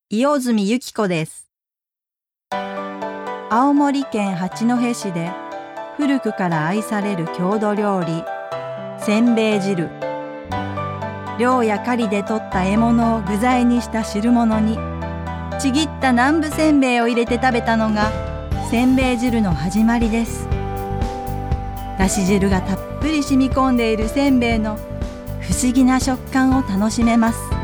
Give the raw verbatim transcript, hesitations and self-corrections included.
伊予住由紀子です。青森県八戸市で古くから愛される郷土料理、せんべい汁。漁や狩りで取った獲物を具材にした汁物に、ちぎった南部せんべいを入れて食べたのがせんべい汁の始まりです。だし汁がたっぷり染み込んでいるせんべいの不思議な食感を楽しめます。